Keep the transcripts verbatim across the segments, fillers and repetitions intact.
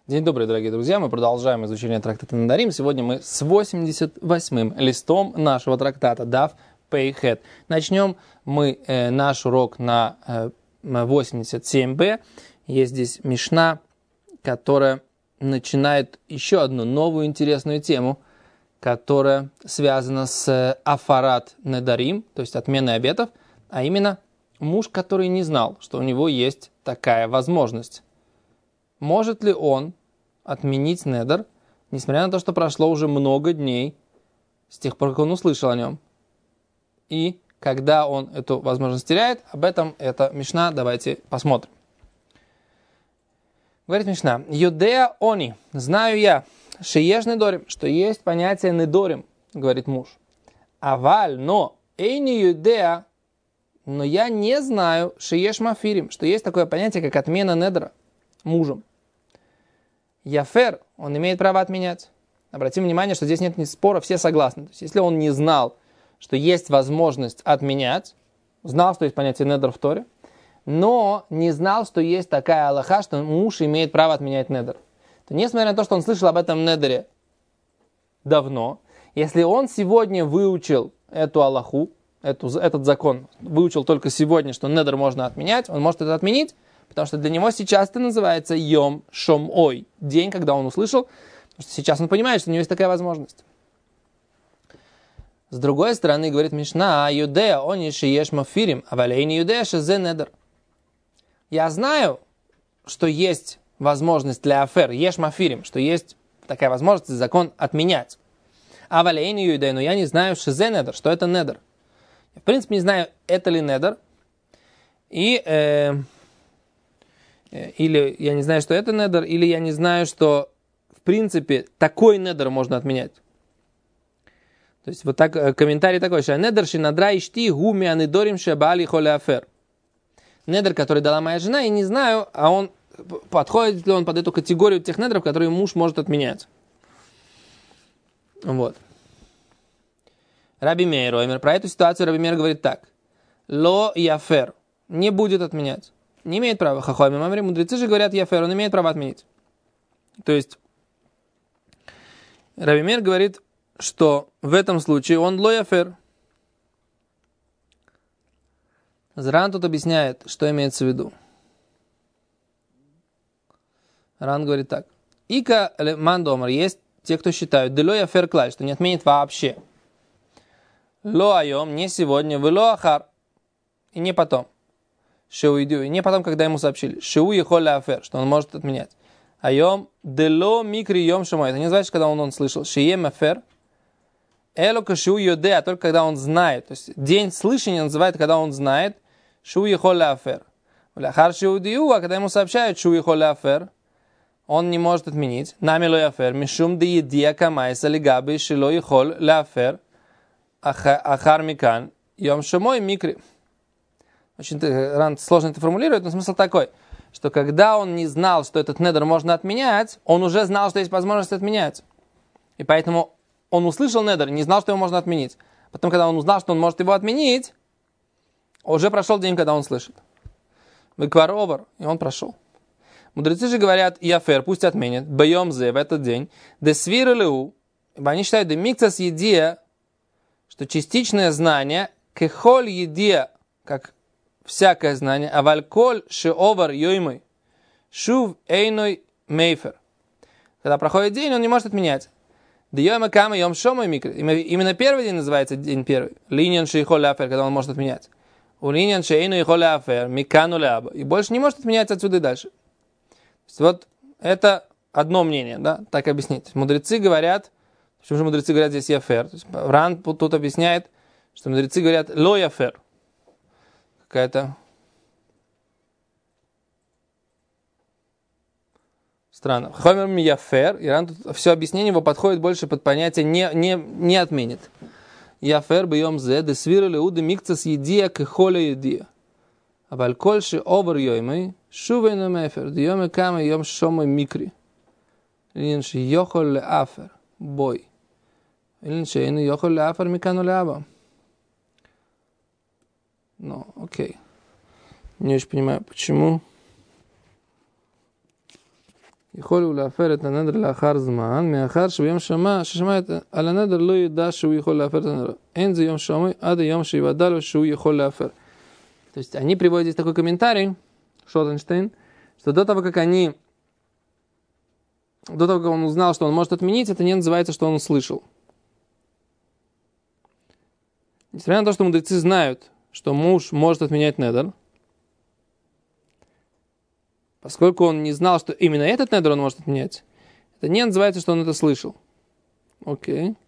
День добрый, дорогие друзья. Мы продолжаем изучение трактата Недарим. Сегодня мы с восемьдесят восьмым листом нашего трактата Дав Пей Хет. Начнем мы э, наш урок на э, восемьдесят семь бэ. Есть здесь мишна, которая начинает еще одну новую интересную тему, которая связана с афарат Недарим, то есть отменой обетов, а именно муж, который не знал, что у него есть такая возможность. Может ли он отменить недер, несмотря на то, что прошло уже много дней с тех пор, как он услышал о нем? И когда он эту возможность теряет, об этом эта мишна, давайте посмотрим. Говорит мишна: «Юдея они, знаю я, шееш недорим, что есть понятие недорим», говорит муж. «Аваль, но, эйни юдея, но я не знаю, шееш мафирим, что есть такое понятие, как отмена недра мужем. Яфер, он имеет право отменять». Обратим внимание, что здесь нет ни спора, все согласны. То есть, если он не знал, что есть возможность отменять, знал, что есть понятие недр в Торе, но не знал, что есть такая алаха, что муж имеет право отменять недр, то несмотря на то, что он слышал об этом недре давно, если он сегодня выучил эту алаху, эту, этот закон, выучил только сегодня, что недр можно отменять, он может это отменить, потому что для него сейчас это называется Йом Шом-Ой, день, когда он услышал, потому что сейчас он понимает, что у него есть такая возможность. С другой стороны, говорит мишна: «Юдея, они шееш мафирим, а валейни юдея шезе недр». Я знаю, что есть возможность для афер, еш мафирим, что есть такая возможность, закон отменять. А валейни юдея, но я не знаю шезе недр, что это недр. Я, в принципе, не знаю, это ли недр, и... Э, Или я не знаю, что это недер, или я не знаю, что в принципе такой недер можно отменять. То есть вот так, комментарий такой: недер шинадра ишти гуми анидорим шабали холе афер. Недер, который дала моя жена, и не знаю, а он подходит ли он под эту категорию тех недеров, которые муж может отменять. Вот. Раби Мейр Оймер, про эту ситуацию Раби Мейр говорит так: ло яфер, не будет отменять. Не имеет права. Хахоми мамри, мудрецы же говорят яфер, он имеет право отменить. То есть Раби Мейр говорит, что в этом случае он ло яфер. Ран тут объясняет, что имеется в виду. Ран говорит так: ика мандомар, есть те, кто считают де ло яфер клай, что не отменит вообще. Ло айом, не сегодня, вы ло ахар, и не потом. Шеуиду, и не потом, когда ему сообщили, шеу ехоле афер, что он может отменять. Айом дело микри йом шамой. Это не значит, когда он, он слышал шеем афер, элока шеу йоде, а только когда он знает. То есть день слышания называют, когда он знает, шеу ехоле афер. Хар шеудиу, а когда ему сообщают шеу ехоле афер, он не может отменить. Нами ло афер, мишум де едия камайса лигаби шело ехоле афер, ахар микан йом шамой микри. Очень Ран сложно это формулирует, но смысл такой, что когда он не знал, что этот недер можно отменять, он уже знал, что есть возможность отменять. И поэтому он услышал недер, не знал, что его можно отменить. Потом, когда он узнал, что он может его отменить, уже прошел день, когда он слышит. Выкваровар, и он прошел. Мудрецы же говорят: яфер, пусть отменят, бьем зе, в этот день, десвир леу, ибо они считают, демикцас едия, что частичное знание, кехоль едия, как всякое знание, а вальколь шеовар йоймой, шув эйной мейфер. Когда проходит день, он не может отменять. Дьёма кама йом шомой микро. Именно первый день называется день первый. Линьян шейхоле афер, когда он может отменять. У линьян шейной холе афер, микану леаба. И больше не может отменять отсюда и дальше. То есть вот это одно мнение, да, так объяснить. Мудрецы говорят, почему же мудрецы говорят здесь яфер? Ран тут объясняет, что мудрецы говорят ло яфер. Какая-то странно. Хомер яфер, Иран тут все объяснение его подходит больше под понятие не, не, не отменит. Яфер бьем зе, де свирали уды микцас едия кехоле едия. А валькольши овер йоймы, шувейну мефер, дьеме каме йом шомой микри. Илинши йохол ле афер, бой. Илинши ейну йохол ле афер микану ле аба. Ну, окей. Не очень понимаю, почему יכול הוא להפר את הנדר לאחר זמן, מאחר שביום שמע, ששמע את, על הנדר לא ידע שהוא יכול להפר את הנדר. אין זה יום שמע, עד היום שיוודע לו שהוא יכול להפר. То есть они приводят здесь такой комментарий, Шотенштейн, что до того, как они, до того, как он узнал, что он может отменить, это не называется, что он услышал. Несмотря на то, что мудрецы знают, что муж может отменять недер, поскольку он не знал, что именно этот недер он может отменять, это не называется, что он это слышал. Окей.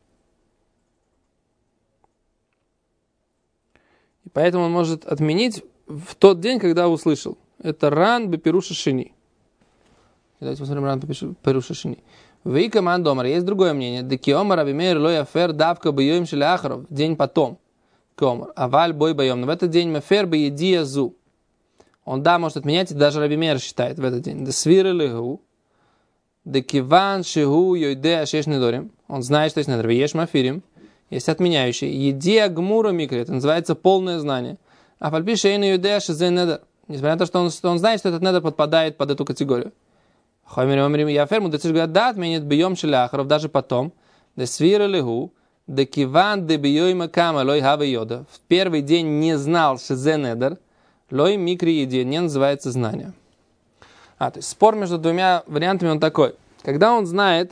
И поэтому он может отменить в тот день, когда услышал. Это ран бепируша шини. Давайте посмотрим ран бепируша шини. Вы команда омар. Есть другое мнение. Деки омар абимейр лой афер давка бьем шеляхаров. День потом. Комар. Аваль бой боем. Но в этот день мефер бы едия зу. Он, да, может отменять, и даже Раби Меир считает в этот день. Да свиры лигу. Да киван шигу йойде ашеш недорим. Он знает, что есть недор. Виеш мафирим. Есть отменяющий. Едия гмура микро. Это называется полное знание. А фальпи шейна йойде ашезе недор. Несмотря на то, что он, что он знает, что этот недор подпадает под эту категорию. Хоймер омрим яфер. Мудрецы говорят, да, отменит бьем шеляхаров даже потом. Да свиры лигу. Да киван де бьем кама лой хава йода. В первый день не знал шезе недор. Лой микри еди не называется знание. А, то есть спор между двумя вариантами он такой. Когда он знает,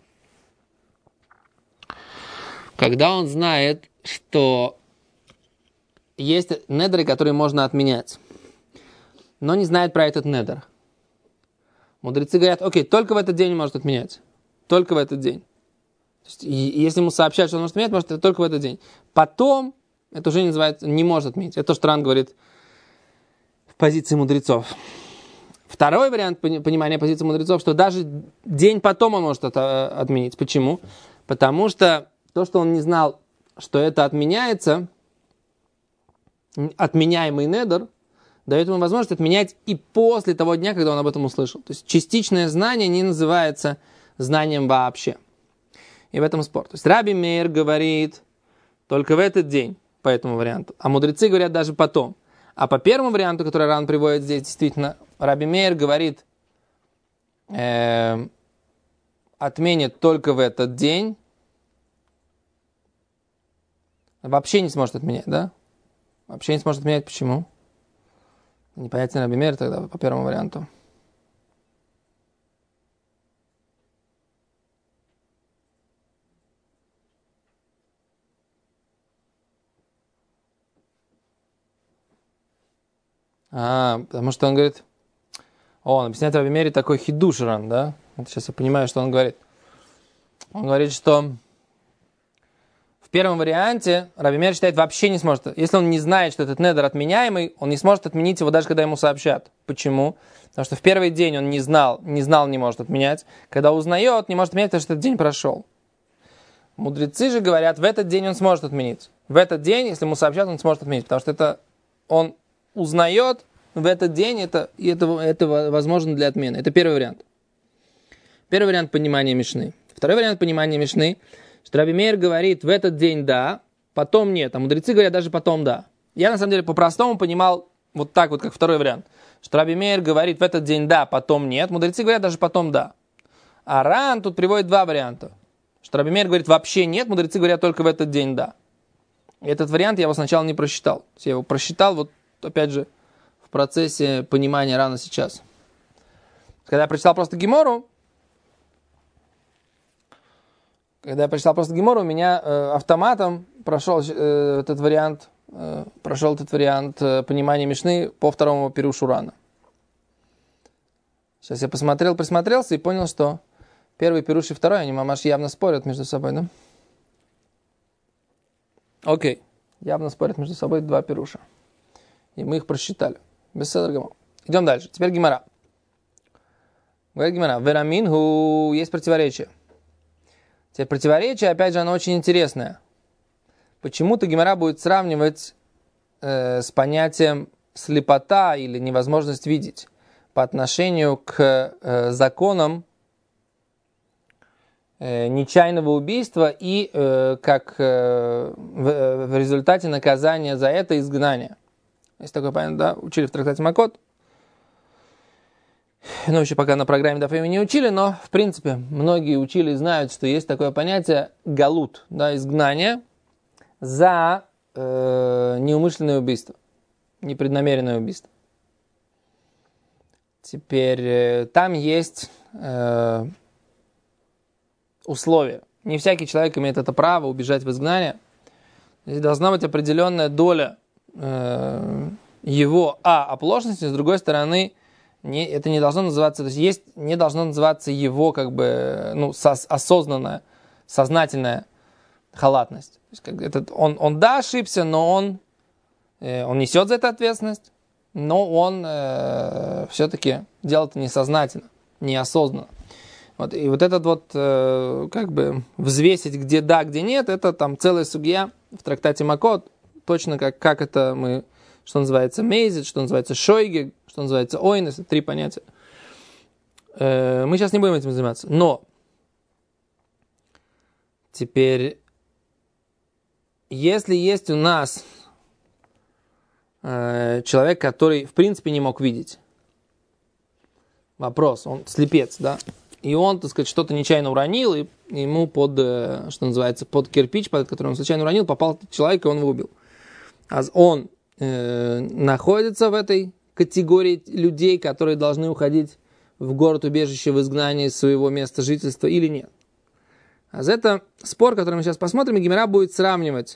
когда он знает, что есть недеры, которые можно отменять, но не знает про этот недер. Мудрецы говорят, окей, только в этот день он может отменять. Только в этот день. То есть, и, и если ему сообщают, что он может отменять, может это только в этот день. Потом, это уже не называется, не может отменить. Это то, что Ран говорит позиции мудрецов. Второй вариант понимания позиции мудрецов, что даже день потом он может это отменить. Почему? Потому что то, что он не знал, что это отменяется, отменяемый недер, дает ему возможность отменять и после того дня, когда он об этом услышал. То есть частичное знание не называется знанием вообще. И в этом спор. То есть Раби Меир говорит только в этот день по этому варианту, а мудрецы говорят даже потом. А по первому варианту, который Ран приводит здесь, действительно, Раби Меир говорит, э, отменит только в этот день. Вообще не сможет отменять, да? Вообще не сможет отменять. Почему? Непонятен Раби Меир тогда по первому варианту. А, потому что он говорит, о, он объясняет Раби Меире такой хидуш Ран, да? Вот сейчас я понимаю, что он говорит. Он говорит, что в первом варианте Раби Меир считает, вообще не сможет. Если он не знает, что этот недер отменяемый, он не сможет отменить его, даже когда ему сообщат. Почему? Потому что в первый день он не знал, не знал, не может отменять. Когда узнает, не может отменять, потому что этот день прошел. Мудрецы же говорят, в этот день он сможет отменить. В этот день, если ему сообщат, он сможет отменить. Потому что это он узнает в этот день, это, и это, это возможно для отмены. Это первый вариант. Первый вариант понимания Мишны. Второй вариант понимания Мишны, что Раби Меир говорит, в этот день да, потом нет. А мудрецы говорят, даже потом да. Я, на самом деле, по-простому понимал вот так вот, как второй вариант. Что Раби Меир говорит, в этот день да, потом нет. Мудрецы говорят, даже потом да. А Ран тут приводит два варианта. Что Раби Меир говорит, вообще нет, мудрецы говорят, только в этот день да. И этот вариант я его сначала не просчитал. Я его просчитал вот опять же, в процессе понимания Рана сейчас. Когда я прочитал просто Гемору, когда я прочитал просто Гемору, у меня э, автоматом прошел э, этот вариант, э, прошел этот вариант э, понимания Мишны по второму пирушу Рана. Сейчас я посмотрел, присмотрелся и понял, что первый пируш и второй, они, мамаш, явно спорят между собой, да? Окей, явно спорят между собой два пируша. И мы их просчитали. Беседер гамор. Идем дальше. Теперь Гемара. Говорит Гемара. Вераминху. Есть противоречие. Теперь противоречие, опять же, оно очень интересное. Почему-то Гемара будет сравнивать э, с понятием слепота или невозможность видеть по отношению к э, законам э, нечаянного убийства и э, как э, в, в результате наказания за это изгнание. Есть такое понятие, да, учили в трактате Макот. Ну, еще пока на программе Даф-Йоми не учили, но, в принципе, многие учили и знают, что есть такое понятие галут, да, изгнание за э, неумышленное убийство, непреднамеренное убийство. Теперь э, там есть э, условия. Не всякий человек имеет это право убежать в изгнание. Здесь должна быть определенная доля э, его, а, оплошности, с другой стороны, не, это не должно называться, то есть, есть не должно называться его как бы, ну, сос, осознанная, сознательная халатность. То есть, как, этот, он, он, да, ошибся, но он, э, он несет за это ответственность, но он э, все-таки делал это несознательно, неосознанно. Вот, и вот этот вот, э, как бы, взвесить, где да, где нет, это там целая судья в трактате Макот, точно как, как это мы, что называется мейзит, что называется шойгег, что называется ойнес, три понятия. Э, мы сейчас не будем этим заниматься. Но теперь, если есть у нас э, человек, который в принципе не мог видеть, вопрос, он слепец, да, и он, так сказать, что-то нечаянно уронил, и ему под, э, что называется, под кирпич, под который он случайно уронил, попал человек, и он его убил. А он э, находится в этой категории людей, которые должны уходить в город-убежище, в изгнание из своего места жительства или нет. А это спор, который мы сейчас посмотрим, и Гемара будет сравнивать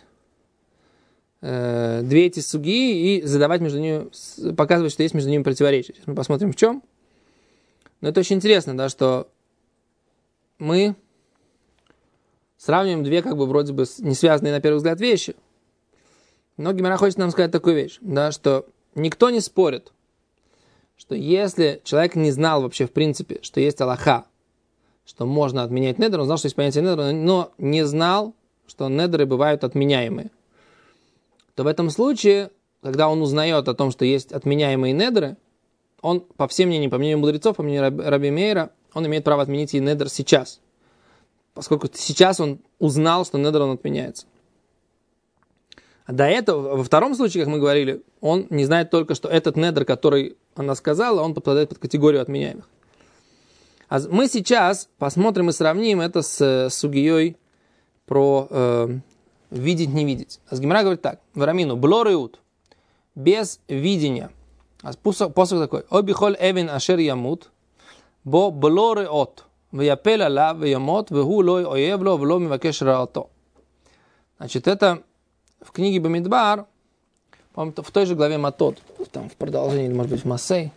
э, две эти суги и задавать между ними, показывать, что есть между ними противоречия. Сейчас мы посмотрим в чем. Но это очень интересно, да, что мы сравниваем две, как бы, вроде бы не связанные на первый взгляд вещи. Но Гемара хочет нам сказать такую вещь, да, что никто не спорит, что если человек не знал вообще в принципе, что есть алаха, что можно отменять недр, он знал, что есть понятие недра, но не знал, что недры бывают отменяемые, то в этом случае, когда он узнает о том, что есть отменяемые недры, он, по всем мнениям, по мнению мудрецов, по мнению Раби Мейра, он имеет право отменить и недр сейчас, поскольку сейчас он узнал, что недр он отменяется. А до этого, во втором случае, как мы говорили, он не знает только, что этот недр, который она сказала, он попадает под категорию отменяемых. А мы сейчас посмотрим и сравним это с сугией про э, видеть, не видеть. А Гемара говорит так: Варамину, блореут, без видения. А посох такой: Обихоль эвин ашер ямут, бо блореот, вяпел алав, вямот, вегу лой оевло, вло мивакеш раото. Значит, это в книге Бамидбар, по-моему, в той же главе Матот, там в продолжении, или, может быть, в Массей,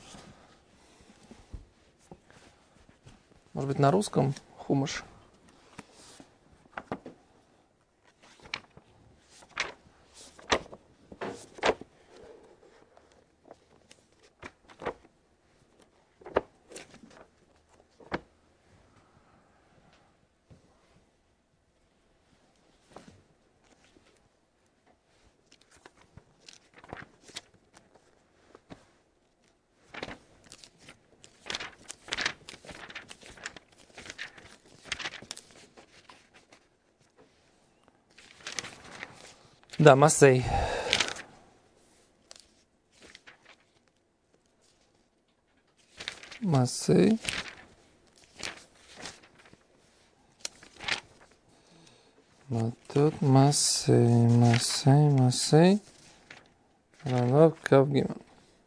может быть, на русском хумаш. Да, Массей. Массей. Вот тут Массей, Массей, Массей. Ранов Кавгиман.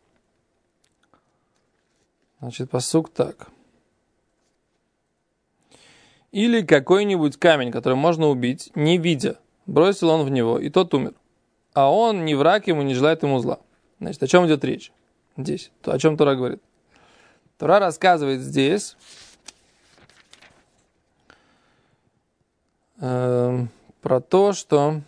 Значит, пасук так. Или какой-нибудь камень, который можно убить, не видя. Бросил он в него, и тот умер. А он не враг ему, не желает ему зла. Значит, о чем идет речь? Здесь. То, о чем Тора говорит. Тора рассказывает здесь э, про то, что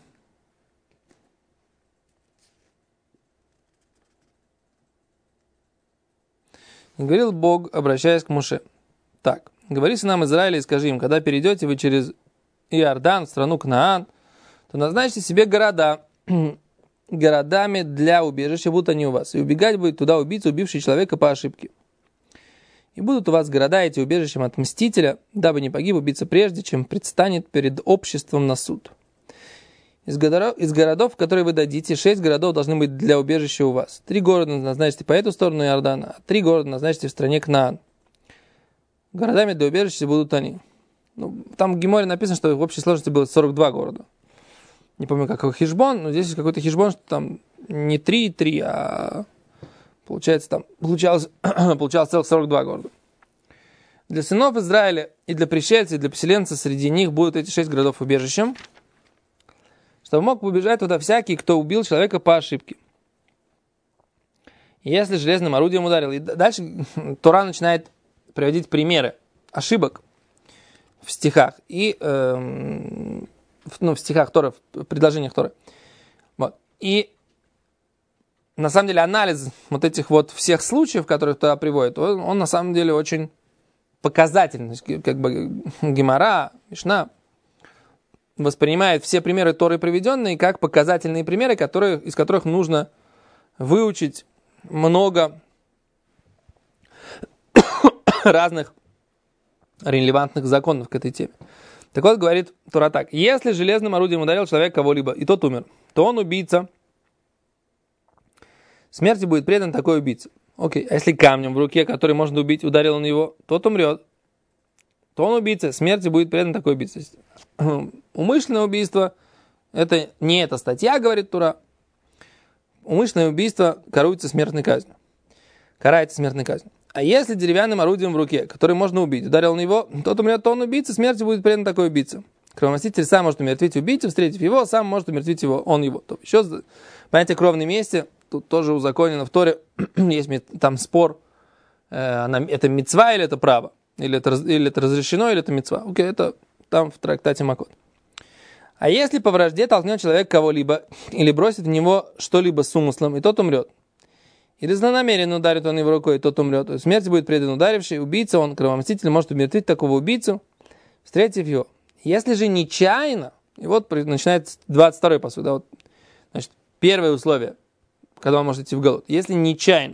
и говорил Бог, обращаясь к Моше: так, говори сынам Израиля и скажи им, когда перейдете вы через Иордан, в страну Кнаан, то назначьте себе города, городами для убежища будут они у вас. И убегать будет туда убийца, убивший человека по ошибке. И будут у вас города эти убежищем от мстителя, дабы не погиб убийца прежде, чем предстанет перед обществом на суд. Из городов, из городов, которые вы дадите, шесть городов должны быть для убежища у вас. Три города назначите по эту сторону Иордана, а три города назначите в стране Кнаан. Городами для убежища будут они. Ну, там в Геморе написано, что в общей сложности было сорок два города. Не помню, какой хижбон, но здесь есть какой-то хижбон, что там не три, три, а получается там получалось, получалось целых сорок два города. Для сынов Израиля и для пришельцев, и для поселенцев среди них будут эти шесть городов убежищем, чтобы мог побежать туда всякий, кто убил человека по ошибке. И если железным орудием ударил. И дальше Тора начинает приводить примеры ошибок в стихах. И э, в, ну, в стихах Торы, в предложениях Торы. Вот. И на самом деле анализ вот этих вот всех случаев, которые Тора приводит, он, он на самом деле очень показательный. Как бы Гемара, Мишна воспринимает все примеры Торы приведенные как показательные примеры, которые, из которых нужно выучить много разных релевантных законов к этой теме. Так вот, говорит Тора так. Если железным орудием ударил человек кого-либо, и тот умер, то он убийца. Смерти будет предан такой убийца. Окей, а если камнем в руке, который можно убить, ударил он его, тот умрет. То он убийца, смерти будет предан такой убийца. Умышленное убийство, это не эта статья, говорит Тора. Умышленное убийство каруется смертной казнью. Карается смертной казнью. А если деревянным орудием в руке, который можно убить, ударил на него, тот умрет, то он убийца, смерти будет предан такой убийца. Кровомститель сам может умертвить убийцу, встретив его, сам может умертвить его, он его. То еще понятие кровной мести, тут тоже узаконено в Торе, есть там спор, э, она, это мицва или это право, или это, или это разрешено, или это мицва. Окей, это там в трактате Макот. А если по вражде толкнет человек кого-либо или бросит в него что-либо с умыслом, и тот умрет, или злонамеренно ударит он его рукой, и тот умрет, то смерть будет предан ударивший, убийца, он, кровомститель, может умертвить такого убийцу, встретив его. Если же нечаянно, и вот начинается двадцать второй посуд, да, вот, значит, первое условие, когда он может идти в голод. Если нечаянно,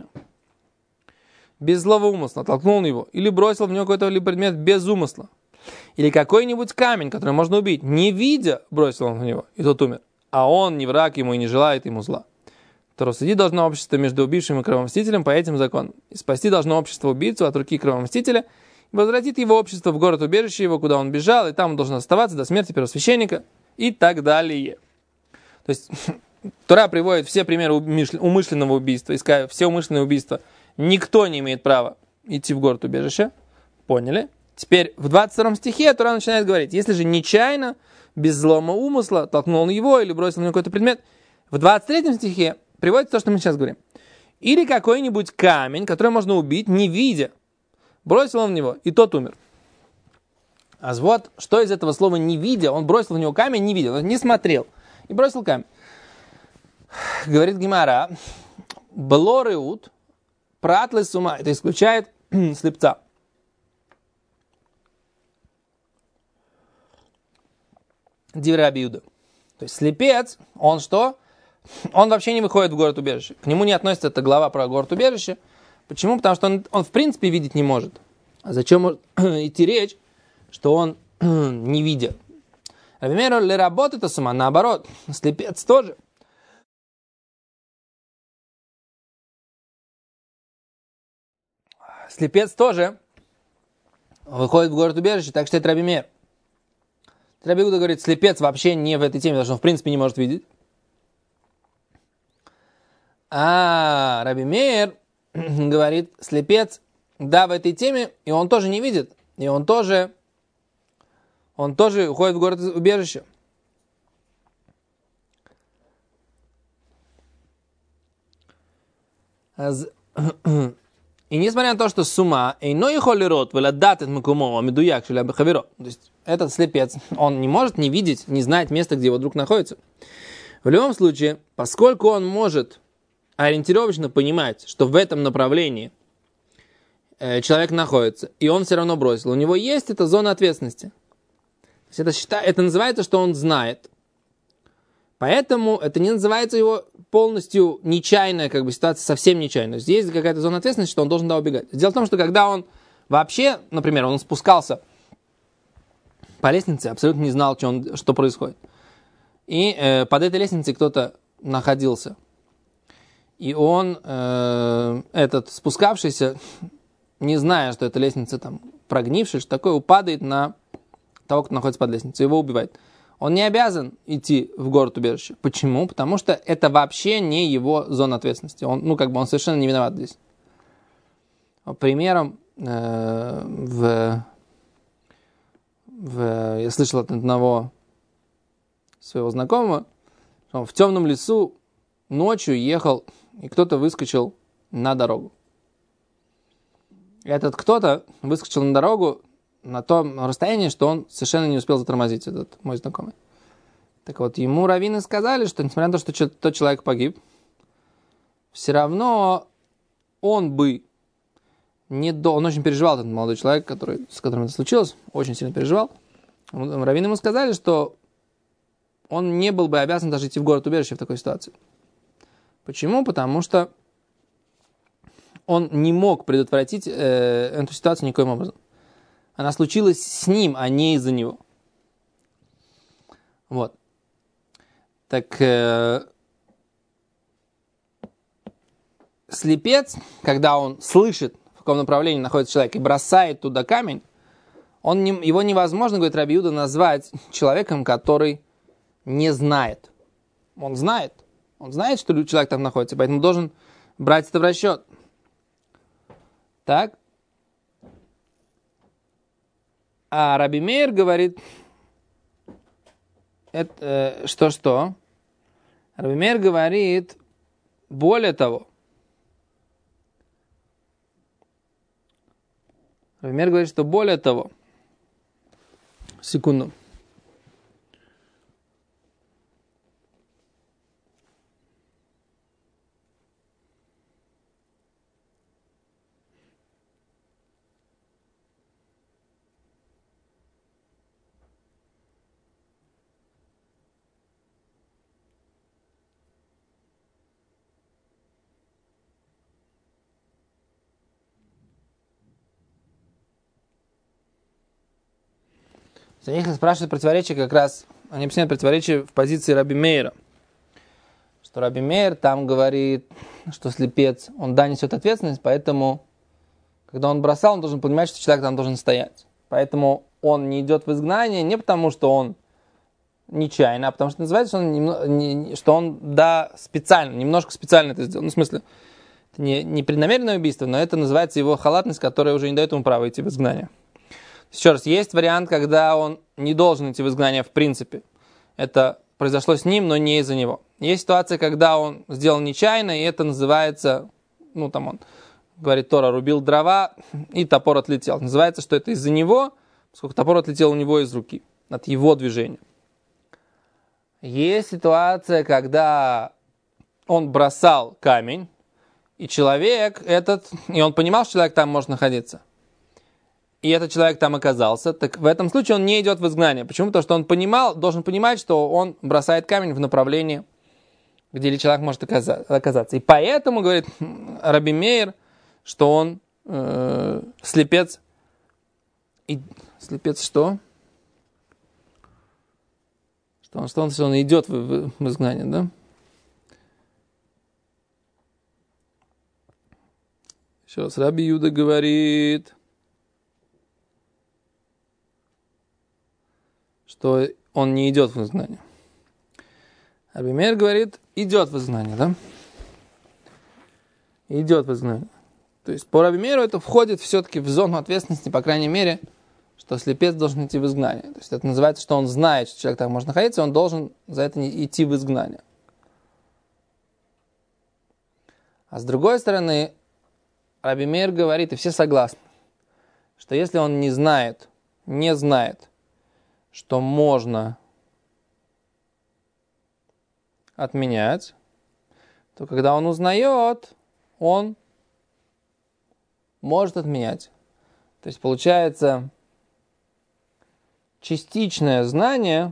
без злого умысла, толкнул его, или бросил в него какой-то предмет без умысла, или какой-нибудь камень, который можно убить, не видя, бросил он в него, и тот умер, а он не враг ему и не желает ему зла, то рассудить должно общество между убившим и кровомстителем по этим законам. И спасти должно общество убийцу от руки кровомстителя, и возвратит его общество в город-убежище его, куда он бежал, и там он должен оставаться до смерти первосвященника, и так далее. То есть Тора приводит все примеры умышленного убийства, иская все умышленные убийства. Никто не имеет права идти в город-убежище. Поняли? Теперь в двадцать втором стихе Тора начинает говорить, если же нечаянно, без злого умысла, толкнул он его или бросил на него какой-то предмет. В двадцать третьем стихе приводится то, что мы сейчас говорим. Или какой-нибудь камень, который можно убить, не видя. Бросил он в него, и тот умер. А вот что из этого слова «не видя», он бросил в него камень, не видел, он не смотрел, и бросил камень. Говорит Гемара, блореут, пратлы с ума, это исключает слепца. Дивра Абиуда. То есть слепец, он что? Он вообще не выходит в город-убежище. К нему не относится эта глава про город-убежище. Почему? Потому что он, он в принципе видеть не может. А зачем может идти речь, что он не видит? Например, для работы это сама, наоборот, слепец тоже. Слепец тоже выходит в город-убежище, так что это Раби Меир. Раби Иуда говорит, слепец вообще не в этой теме, потому что он в принципе не может видеть. А Раби Меир говорит, слепец, да, в этой теме, и он тоже не видит, и он тоже, он тоже уходит в город-убежище. И несмотря на то, что с ума, то есть этот слепец, он не может не видеть, не знать места, где его друг находится. В любом случае, поскольку он может ориентировочно понимать, что в этом направлении э, человек находится, и он все равно бросил, у него есть эта зона ответственности. То есть это, считай, это называется, что он знает. Поэтому это не называется его полностью нечаянная, как бы ситуация совсем нечаянная. Здесь есть какая-то зона ответственности, что он должен да, убегать. Дело в том, что когда он вообще, например, он спускался по лестнице, абсолютно не знал, что, он, что происходит. И э, под этой лестницей кто-то находился. И он, э, этот спускавшийся, не зная, что эта лестница там прогнившая, что такое, упадает на того, кто находится под лестницей, его убивает. Он не обязан идти в город-убежище. Почему? Потому что это вообще не его зона ответственности. Он, ну, как бы он совершенно не виноват здесь. Примером э, в, в, я слышал от одного своего знакомого, что он в темном лесу ночью ехал, и кто-то выскочил на дорогу. Этот кто-то выскочил на дорогу на том расстоянии, что он совершенно не успел затормозить, этот мой знакомый. Так вот, ему раввины сказали, что несмотря на то, что тот человек погиб, все равно он бы не до... Он очень переживал, этот молодой человек, который, с которым это случилось, очень сильно переживал. Раввины ему сказали, что он не был бы обязан даже идти в город-убежище в такой ситуации. Почему? Потому что он не мог предотвратить э, эту ситуацию никоим образом. Она случилась с ним, а не из-за него. Вот. Так э, слепец, когда он слышит, в каком направлении находится человек, и бросает туда камень, он не, его невозможно, говорит Раби Юда, назвать человеком, который не знает. Он знает. Он знает, что человек там находится, поэтому должен брать это в расчет. Так. А Раби Меир говорит, это, э, что-что? Раби Меир говорит, более того, Раби Меир говорит, что более того, секунду. Если спрашивают противоречие, как раз они объясняют противоречие в позиции Раби Меира. Что Раби Меир там говорит, что слепец, он да несет ответственность, поэтому, когда он бросал, он должен понимать, что человек там должен стоять. Поэтому он не идет в изгнание не потому, что он нечаянно, а потому что называется, что он, немного, не, что он да, специально, немножко специально это сделал. Ну, в смысле, это не, не преднамеренное убийство, но это называется его халатность, которая уже не дает ему права идти в изгнание. Еще раз, есть вариант, когда он не должен идти в изгнание в принципе. Это произошло с ним, но не из-за него. Есть ситуация, когда он сделал нечаянно, и это называется, ну там он, говорит Тора, рубил дрова, и топор отлетел. Называется, что это из-за него, поскольку топор отлетел у него из руки, от его движения. Есть ситуация, когда он бросал камень, и человек этот, и он понимал, что человек там может находиться. И этот человек там оказался, так в этом случае он не идет в изгнание. Почему? Потому что он понимал, должен понимать, что он бросает камень в направлении, где человек может оказаться. И поэтому, говорит Раби Меир, что он э, слепец. И слепец что? Что он, что он, что он идет в, в, в изгнание, да? Еще раз, Раби Юда говорит, что он не идет в изгнание. Раби Меир говорит, идет в изгнание, да? Идет в изгнание. То есть по Раби Меиру это входит все-таки в зону ответственности, по крайней мере, что слепец должен идти в изгнание. То есть это называется, что он знает, что человек там может находиться, он должен за это идти в изгнание. А с другой стороны, Раби Меир говорит, и все согласны, что если он не знает, не знает, что можно отменять, то когда он узнает, он может отменять. То есть получается, частичное знание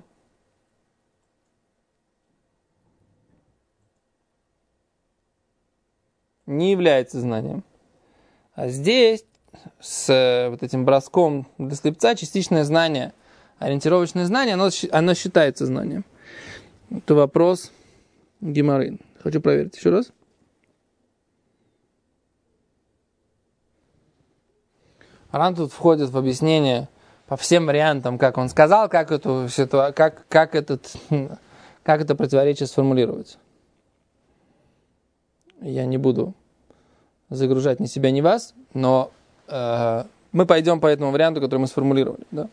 не является знанием. А здесь с вот этим броском для слепца частичное знание, ориентировочное знание, оно, оно считается знанием. Это вопрос Гемары. Хочу проверить еще раз. Ран тут входит в объяснение по всем вариантам, как он сказал, как, эту ситуа- как, как, этот, как это противоречие сформулировать. Я не буду загружать ни себя, ни вас, но э, мы пойдем по этому варианту, который мы сформулировали. Да?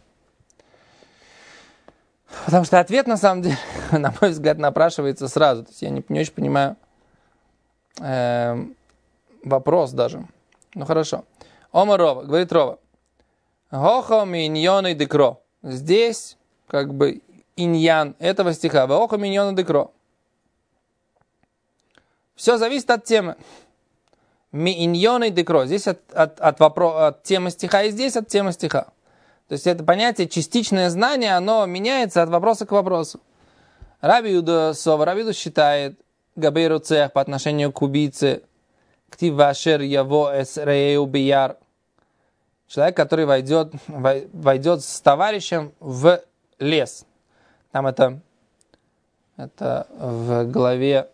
Потому что ответ, на самом деле, на мой взгляд, напрашивается сразу. То есть я не, не очень понимаю э, вопрос даже. Ну хорошо. Ома Рова, говорит Рова. Гохо миньоны декро. Здесь как бы иньян этого стиха. Гохо миньоны декро. Все зависит от темы. Миньоны декро. Здесь от, от, от, вопро- от темы стиха и здесь от темы стиха. То есть это понятие частичное знание, оно меняется от вопроса к вопросу. Раби Юда Сова, Раби Юда считает Габейру Цех по отношению к убийце Ктив Вашер Яво Эс Рею Бияр. Человек, который войдет, войдет с товарищем в лес. Там это, это в главе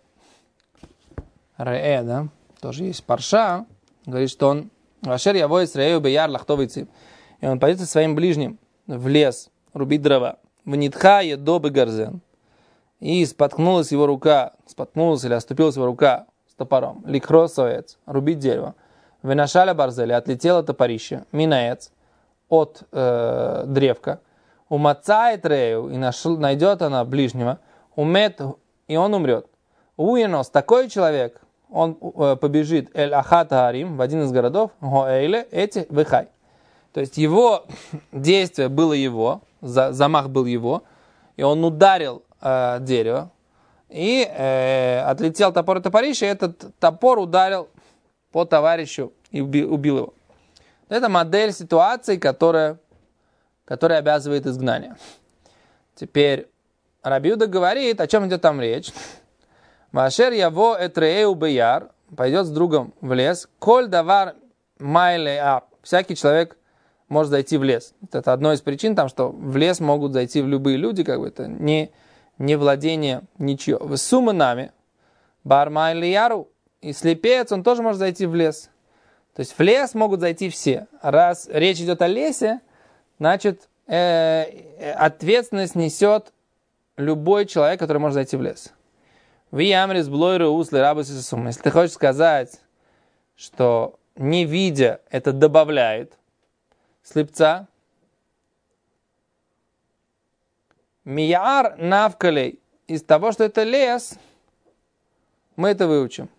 Ре, да, тоже есть парша. Говорит, что он Вашер Яво Эс Рею Бияр Лахтовици. И он пойдет со своим ближним в лес рубить дрова. В нитха едобы гарзен. И споткнулась его рука, споткнулась или оступилась его рука с топором. Ликросоец, рубить дерево. Венашаля барзели, отлетело топорище. Минаец, от э, древка. Умацает рею, и нашел, найдет она ближнего. Умет, и он умрет. Уенос, такой человек, он э, побежит эль ахата арим, в один из городов, гоэйле, эти выхай. То есть его действие было его, за, замах был его, и он ударил э, дерево, и э, отлетел топор и топорище, и этот топор ударил по товарищу и убил, убил его. Это модель ситуации, которая, которая обязывает изгнание. Теперь Раби Юда говорит, о чем идет там речь. Вашер яво этрею бияр, пойдет с другом в лес, коль давар майле а, всякий человек может зайти в лес. Это одна из причин, там, что в лес могут зайти любые люди, как бы это не, не владение ничего. В суманами барма или яру, и слепец, он тоже может зайти в лес. То есть в лес могут зайти все. Раз речь идет о лесе, значит э, ответственность несет любой человек, который может зайти в лес. Если ты хочешь сказать, что не видя, это добавляет слепца. Мияр навкалей. Из того, что это лес, мы это выучим.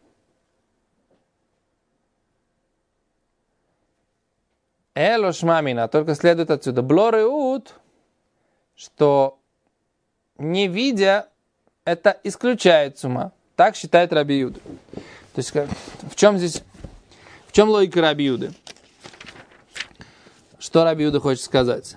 Эло шмамина. Только следует отсюда. Блореут, что не видя, это исключает с ума. Так считает Раби Юда. То есть в чем здесь, в чем логика Раби Юды? Что Раби Юда хочет сказать?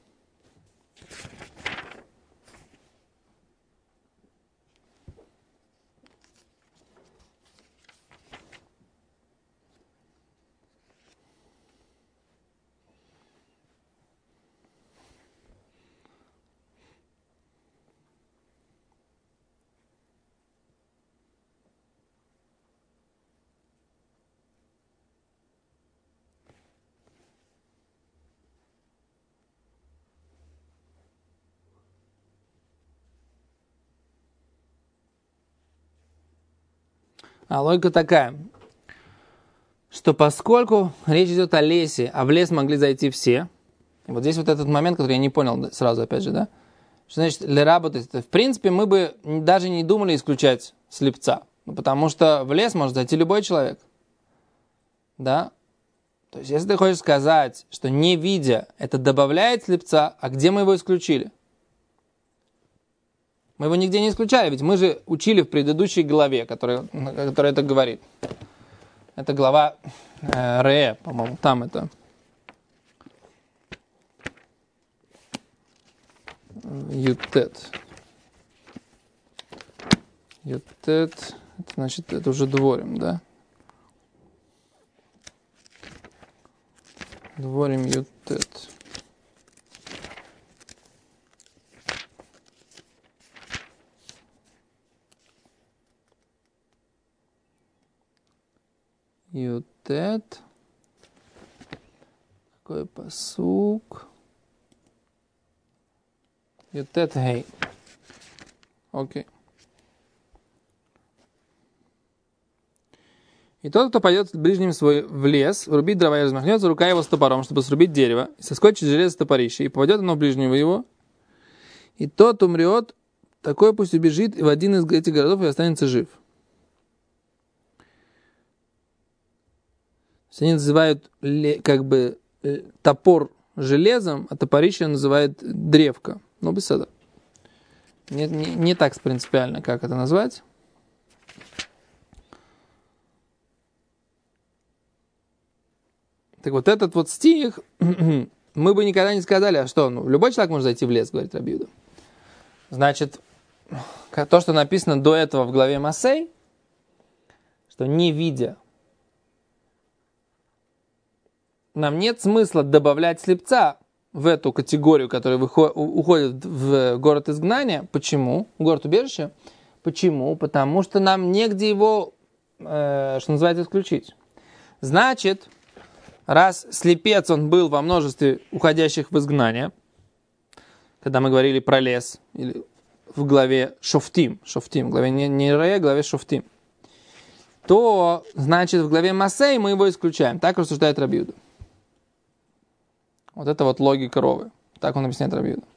А логика такая, что поскольку речь идет о лесе, а в лес могли зайти все, и вот здесь вот этот момент, который я не понял сразу, опять же, да, что значит для работы, в принципе, мы бы даже не думали исключать слепца, потому что в лес может зайти любой человек, да, то есть если ты хочешь сказать, что не видя, это добавляет слепца, а где мы его исключили? Мы его нигде не исключали, ведь мы же учили в предыдущей главе, которая, которая это говорит. Это глава э, Ре, по-моему, там это. Ютет. Ютет, это значит, это уже дворим, да? Дворим ютет. Ютет. Какой пасук? Ютет гей. Окей. И тот, кто пойдет ближним свой в лес, рубить дрова и размахнется рука его с топором, чтобы срубить дерево, и соскочит железо с топорища, и попадет оно в ближнего его, и тот умрет, такой пусть убежит в один из этих городов и останется жив. Они называют как бы топор железом, а топорище называют древко. Ну, без сада. Не, не, не так принципиально, как это назвать. Так вот этот вот стих, мы бы никогда не сказали, а что, ну, любой человек может зайти в лес, говорит Раби Юда. Значит, то, что написано до этого в главе Масей, что не видя, нам нет смысла добавлять слепца в эту категорию, которая выходит, уходит в город изгнания. Почему? В город убежища. Почему? Потому что нам негде его, э, что называется, исключить. Значит, раз слепец он был во множестве уходящих в изгнание, когда мы говорили про лес, или в главе Шофтим, Шофтим, в главе не, не Рея, в главе Шофтим, то, значит, в главе Масей мы его исключаем. Так рассуждает Раби Юда. Вот это вот логика Ровы. Так он объясняет Раби Юда.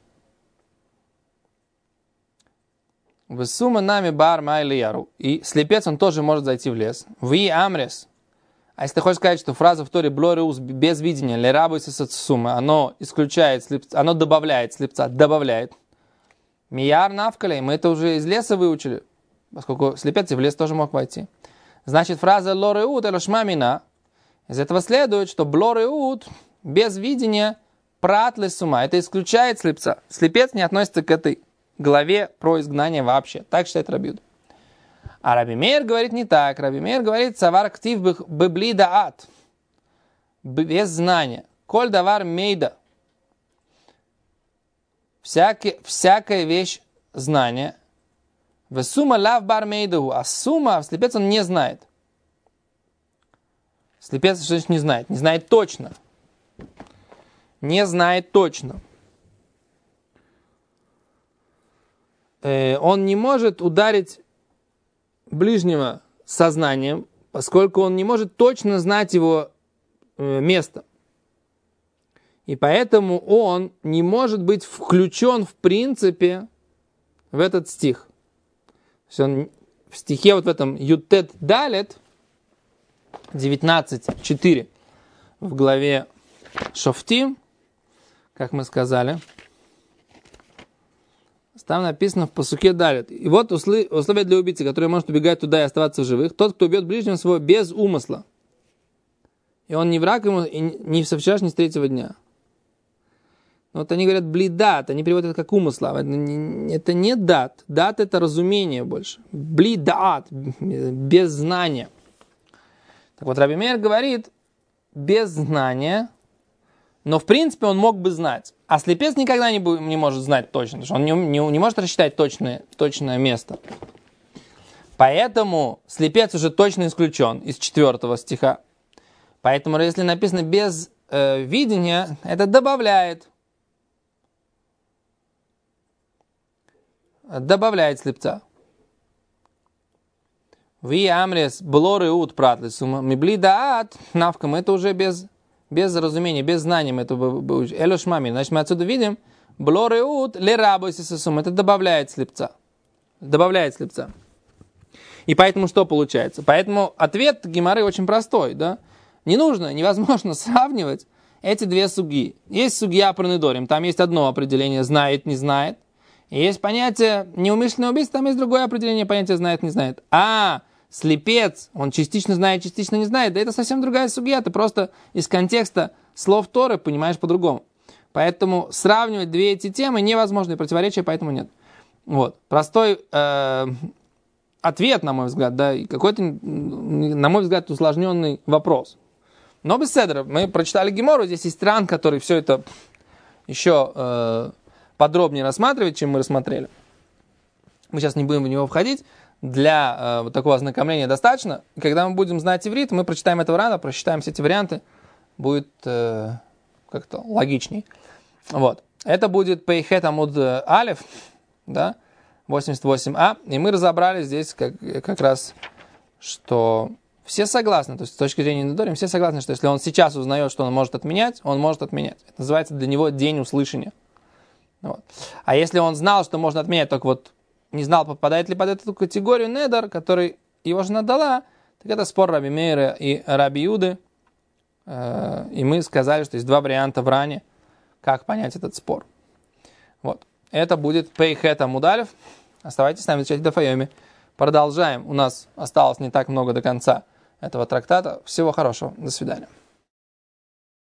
Весума нами бар майли яру. И слепец он тоже может зайти в лес. Ви амрес. А если ты хочешь сказать, что фраза в Торе блореус без видения, лерабуйся сацума, оно исключает слепца, оно добавляет слепца, добавляет. Мияр навкалей, мы это уже из леса выучили, поскольку слепец и в лес тоже мог войти. Значит, фраза лореут элошмамина, из этого следует, что блореут без видения пратлы сума, это исключает слепца. Слепец не относится к этой главе про изгнание вообще. Так считает Раби Юда. А Раби Меир говорит не так. Раби Меир говорит савар ктив бебли даат, без знания. Коль давар мейда. Всякий, всякая вещь знания. Весума лав бар мейдаху. А сума, слепец он не знает. Слепец что значит не знает? Не знает точно. Не знает точно. Э, он не может ударить ближнего сознанием, поскольку он не может точно знать его э, место. И поэтому он не может быть включен в принципе в этот стих. То есть он в стихе вот в этом Ютет Далет девятнадцать четыре в главе Шофтим, как мы сказали, там написано в пасуке Далет. И вот условия для убийцы, который может убегать туда и оставаться в живых, тот, кто убьет ближнего своего без умысла. И он не враг ему, и не со вчерашнего, ни с третьего дня. Вот они говорят блидат, они переводят это как умысла. Это не дат. Дат это разумение больше. Блидат, без знания. Так вот, Раби Меир говорит, без знания, но в принципе он мог бы знать. А слепец никогда не, будет, не может знать точно, потому что он не, не, не может рассчитать точное, точное место. Поэтому слепец уже точно исключен из четвертого стиха. Поэтому, если написано без э, видения, это добавляет. Добавляет слепца. Ви амрес блоры ут пратлисума мибли даат навкам. Это уже без, без разумения, без знания. Это элош мами. Значит, мы отсюда видим блоры ут лерабойся сосум. Это добавляет слепца. Добавляет слепца. И поэтому что получается? Поэтому ответ Гемары очень простой, да? Не нужно, невозможно сравнивать эти две суги. Есть сугья про недорим, там есть одно определение знает, не знает. И есть понятие неумышленного убийства, там есть другое определение понятия знает, не знает. А слепец, он частично знает, частично не знает. Да это совсем другая сугья, ты просто из контекста слов Торы понимаешь по-другому. Поэтому сравнивать две эти темы невозможно, и противоречия поэтому нет. Вот. Простой э, ответ, на мой взгляд, да, и какой-то, на мой взгляд, усложненный вопрос. Но без седра. Мы прочитали Гемору, здесь есть Ран, который все это еще э, подробнее рассматривает, чем мы рассмотрели. Мы сейчас не будем в него входить. для э, вот такого ознакомления достаточно. И когда мы будем знать иврит, мы прочитаем это вариант, прочитаем все эти варианты, будет э, как-то логичней. Вот. Это будет Пейхет Амуд Алеф, да, восемьдесят восемь а, и мы разобрали здесь как, как раз, что все согласны, то есть с точки зрения Недорим, все согласны, что если он сейчас узнает, что он может отменять, он может отменять. Это называется для него день услышания. Вот. А если он знал, что можно отменять, только вот не знал, попадает ли под эту категорию недер, который его жена дала, так это спор Раби Мейра и Раби Юды. Э, и мы сказали, что есть два варианта в ране, как понять этот спор. Вот. Это будет Пейхет Амуд Алеф. Оставайтесь с нами, изучайте Дaf Йоми. Продолжаем. У нас осталось не так много до конца этого трактата. Всего хорошего. До свидания.